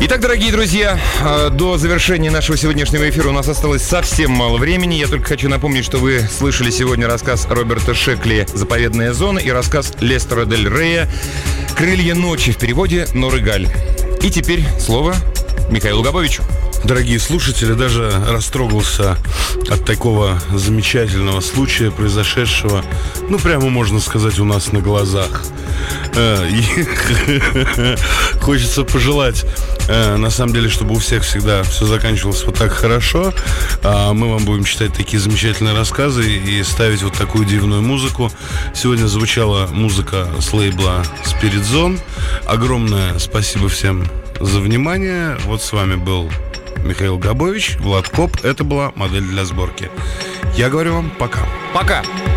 Итак, дорогие друзья, до завершения нашего сегодняшнего эфира у нас осталось совсем мало времени. Я только хочу напомнить, что вы слышали сегодня рассказ Роберта Шекли «Заповедная зона» и рассказ Лестера Дель Рея «Крылья ночи», в переводе Норы Галь. И теперь слово Михаилу Габовичу. Дорогие слушатели, даже растрогался от такого замечательного случая, произошедшего, ну, прямо можно сказать, у нас на глазах. Хочется пожелать, на самом деле, чтобы у всех всегда все заканчивалось вот так хорошо. Мы вам будем читать такие замечательные рассказы и ставить вот такую дивную музыку. Сегодня звучала музыка с лейбла Spirit Zone. Огромное спасибо всем за внимание. Вот с вами был Михаил Габович, Влад Коп. Это была модель для сборки. Я говорю вам пока. Пока.